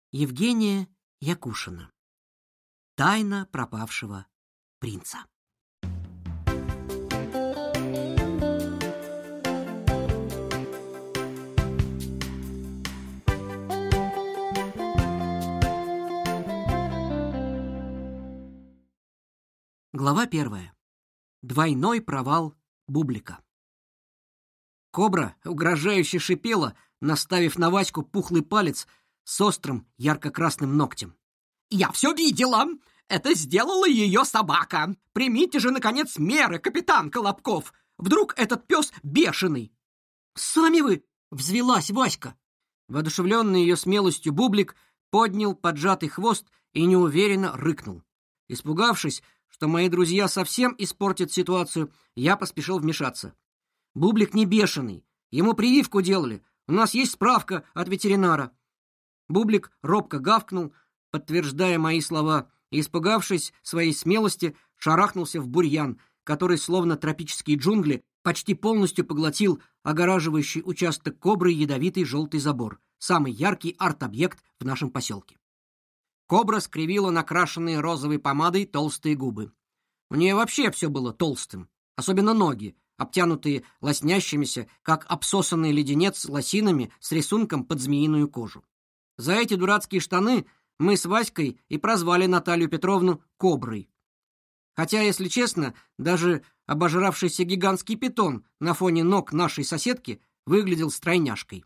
Евгения Якушина. Тайна пропавшего принца. Глава 1. Двойной провал Бублика. Кобра угрожающе шипела, наставив на Ваську пухлый палец с острым ярко-красным ногтем. «Я все видела! Это сделала ее собака! Примите же, наконец, меры, капитан Колобков! Вдруг этот пес бешеный!» «Сами вы!» — взвелась Васька. Воодушевленный ее смелостью Бублик поднял поджатый хвост и неуверенно рыкнул. Испугавшись, что мои друзья совсем испортят ситуацию, я поспешил вмешаться. «Бублик не бешеный. Ему прививку делали. У нас есть справка от ветеринара». Бублик робко гавкнул, подтверждая мои слова, и, испугавшись своей смелости, шарахнулся в бурьян, который, словно тропические джунгли, почти полностью поглотил огораживающий участок Кобры ядовитый желтый забор, самый яркий арт-объект в нашем поселке. Кобра скривила накрашенные розовой помадой толстые губы. У нее вообще все было толстым, особенно ноги, обтянутые лоснящимися, как обсосанный леденец, лосинами с рисунком под змеиную кожу. За эти дурацкие штаны мы с Васькой и прозвали Наталью Петровну Коброй. Хотя, если честно, даже обожравшийся гигантский питон на фоне ног нашей соседки выглядел стройняшкой.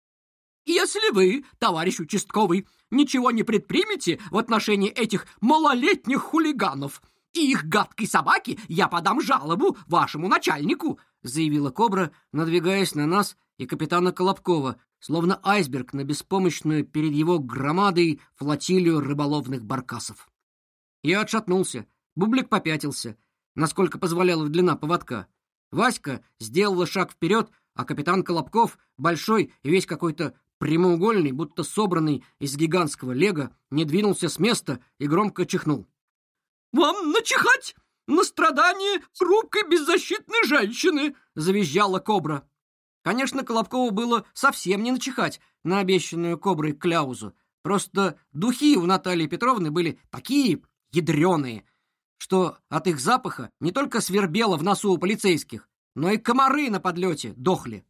«Если вы, товарищ участковый, ничего не предпримете в отношении этих малолетних хулиганов и их гадкой собаки, я подам жалобу вашему начальнику», заявила Кобра, надвигаясь на нас и капитана Колобкова, словно айсберг на беспомощную перед его громадой флотилию рыболовных баркасов. Я отшатнулся, Бублик попятился, насколько позволяла длина поводка. Васька сделала шаг вперед, а капитан Колобков, большой и весь какой-то прямоугольный, будто собранный из гигантского лего, не двинулся с места и громко чихнул. «Вам начихать на страдания хрупкой беззащитной женщины!» — завизжала Кобра. Конечно, Колобкову было совсем не начихать на обещанную Коброй кляузу. Просто духи у Натальи Петровны были такие ядреные, что от их запаха не только свербело в носу у полицейских, но и комары на подлете дохли.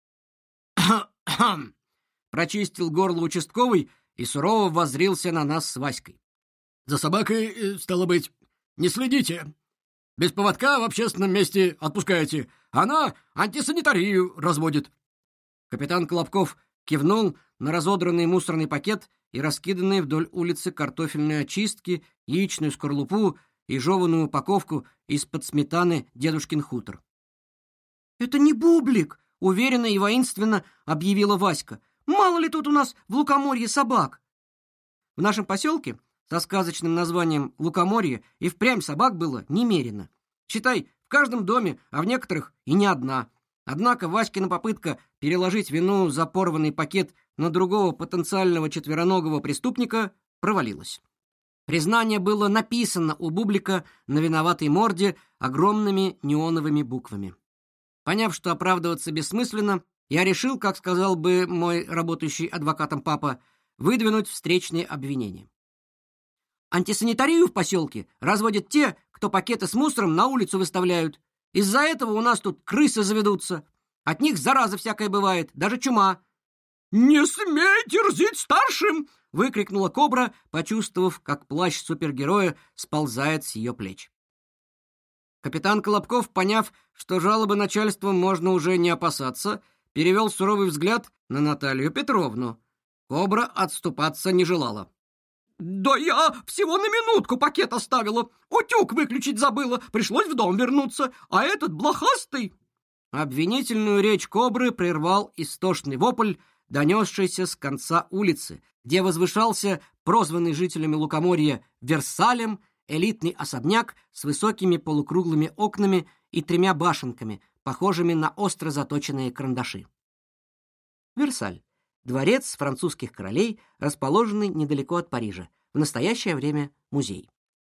Прочистил горло участковый и сурово воззрился на нас с Васькой. «За собакой, стало быть, не следите. Без поводка в общественном месте отпускаете. Она антисанитарию разводит». Капитан Колобков кивнул на разодранный мусорный пакет и раскиданные вдоль улицы картофельные очистки, яичную скорлупу и жеваную упаковку из-под сметаны «Дедушкин хутор». «Это не Бублик!» — уверенно и воинственно объявила Васька. «Мало ли тут у нас в Лукоморье собак!» В нашем поселке со сказочным названием Лукоморье и впрямь собак было немерено. Считай, в каждом доме, а в некоторых и не одна. Однако Васькина попытка переложить вину за порванный пакет на другого потенциального четвероногого преступника провалилась. Признание было написано у Бублика на виноватой морде огромными неоновыми буквами. Поняв, что оправдываться бессмысленно, я решил, как сказал бы мой работающий адвокатом папа, выдвинуть встречные обвинения. Антисанитарию в поселке разводят те, кто пакеты с мусором на улицу выставляют. Из-за этого у нас тут крысы заведутся. От них зараза всякая бывает, даже чума. «Не смей дерзить старшим!» — выкрикнула Кобра, почувствовав, как плащ супергероя сползает с ее плеч. Капитан Колобков, поняв, что жалобы начальства можно уже не опасаться, перевел суровый взгляд на Наталью Петровну. Кобра отступаться не желала. «Да я всего на минутку пакет оставила. Утюг выключить забыла, пришлось в дом вернуться. А этот блохастый...» Обвинительную речь Кобры прервал истошный вопль, донесшийся с конца улицы, где возвышался прозванный жителями Лукоморья Версалем элитный особняк с высокими полукруглыми окнами и 3 башенками, похожими на остро заточенные карандаши. Версаль — дворец французских королей, расположенный недалеко от Парижа, в настоящее время музей.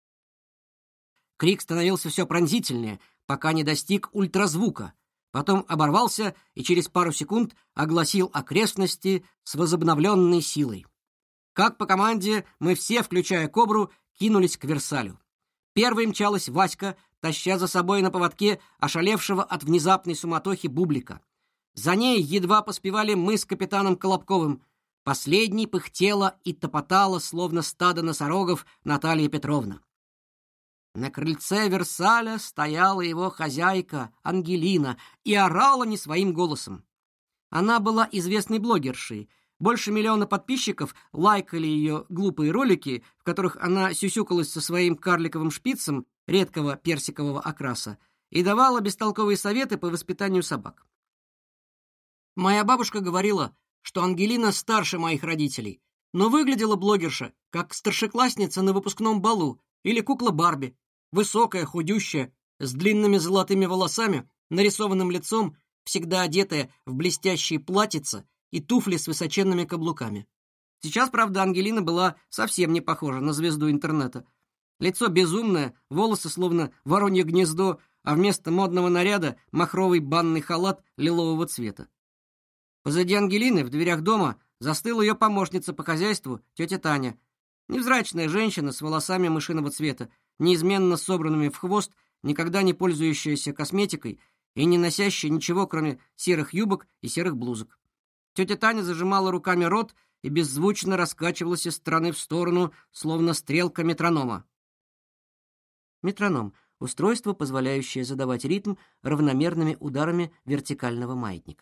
Крик становился все пронзительнее, пока не достиг ультразвука, потом оборвался и через пару секунд огласил окрестности с возобновленной силой. Как по команде, мы все, включая Кобру, кинулись к Версалю. Первой мчалась Васька, таща за собой на поводке ошалевшего от внезапной суматохи Бублика. За ней едва поспевали мы с капитаном Колобковым. Последней пыхтела и топотала, словно стадо носорогов, Наталья Петровна. На крыльце Версаля стояла его хозяйка Ангелина и орала не своим голосом. Она была известной блогершей. Больше 1 миллиона подписчиков лайкали ее глупые ролики, в которых она сюсюкалась со своим карликовым шпицем редкого персикового окраса и давала бестолковые советы по воспитанию собак. Моя бабушка говорила, что Ангелина старше моих родителей, но выглядела блогерша, как старшеклассница на выпускном балу или кукла Барби, высокая, худющая, с длинными золотыми волосами, нарисованным лицом, всегда одетая в блестящие платьица и туфли с высоченными каблуками. Сейчас, правда, Ангелина была совсем не похожа на звезду интернета. Лицо безумное, волосы словно воронье гнездо, а вместо модного наряда махровый банный халат лилового цвета. Позади Ангелины в дверях дома застыла ее помощница по хозяйству, тетя Таня. Невзрачная женщина с волосами мышиного цвета, неизменно собранными в хвост, никогда не пользующаяся косметикой и не носящая ничего, кроме серых юбок и серых блузок. Тетя Таня зажимала руками рот и беззвучно раскачивалась из стороны в сторону, словно стрелка метронома. Метроном — устройство, позволяющее задавать ритм равномерными ударами вертикального маятника.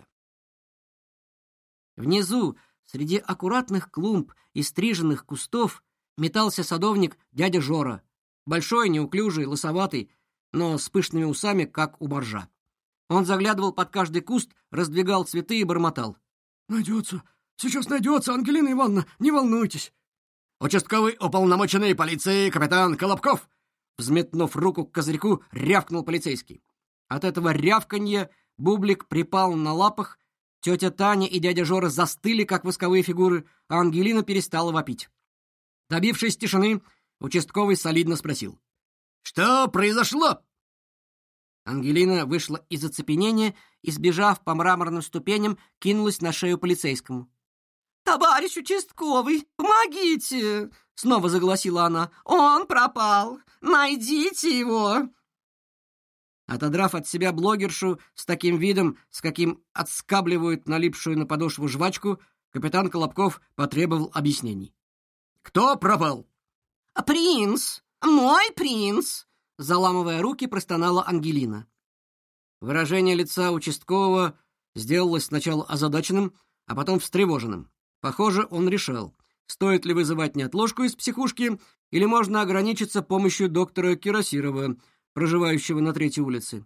Внизу, среди аккуратных клумб и стриженных кустов, метался садовник дядя Жора, большой, неуклюжий, лысоватый, но с пышными усами, как у моржа. Он заглядывал под каждый куст, раздвигал цветы и бормотал: «Найдется, сейчас найдется, Ангелина Ивановна, не волнуйтесь». «Участковый уполномоченный полиции капитан Колобков!» Взметнув руку к козырьку, рявкнул полицейский. От этого рявканья Бублик припал на лапах, тетя Таня и дядя Жора застыли, как восковые фигуры, а Ангелина перестала вопить. Добившись тишины, участковый солидно спросил: «Что произошло?» Ангелина вышла из оцепенения и, сбежав по мраморным ступеням, кинулась на шею полицейскому. «Товарищ участковый, помогите!» — снова заголосила она. «Он пропал! Найдите его!» Отодрав от себя блогершу с таким видом, с каким отскабливают налипшую на подошву жвачку, капитан Колобков потребовал объяснений. «Кто пропал?» «Принц! Мой принц!» — заламывая руки, простонала Ангелина. Выражение лица участкового сделалось сначала озадаченным, а потом встревоженным. Похоже, он решал, стоит ли вызывать неотложку из психушки или можно ограничиться помощью доктора Кирасирова, проживающего на 3-й улице.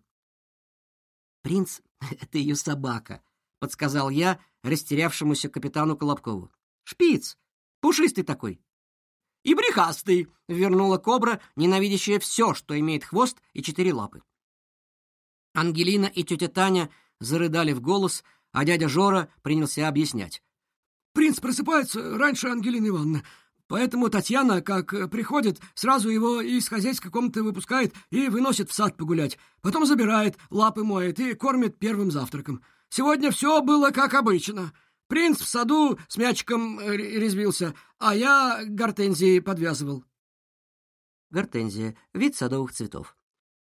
«Принц — это ее собака», — подсказал я растерявшемуся капитану Колобкову. «Шпиц, пушистый такой». «И брехастый», — вернула кобра, ненавидящая все, что имеет хвост и 4 лапы. Ангелина и тетя Таня зарыдали в голос, а дядя Жора принялся объяснять. «Принц просыпается раньше Ангелины Ивановны, поэтому Татьяна, как приходит, сразу его из хозяйской комнаты выпускает и выносит в сад погулять. Потом забирает, лапы моет и кормит первым завтраком. Сегодня все было как обычно. Принц в саду с мячиком резвился, а я гортензии подвязывал». Гортензия — вид садовых цветов.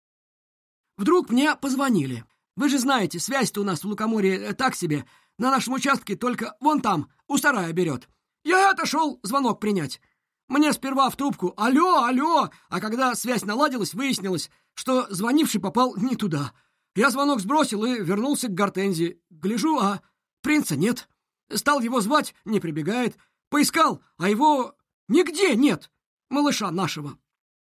«Вдруг мне позвонили. Вы же знаете, связь-то у нас в Лукоморье так себе. На нашем участке только вон там, у сарая берет. Я отошел звонок принять. Мне сперва в трубку «Алло, алло!», а когда связь наладилась, выяснилось, что звонивший попал не туда. Я звонок сбросил и вернулся к гортензии. Гляжу, а принца нет. Стал его звать, не прибегает. Поискал, а его нигде нет, малыша нашего.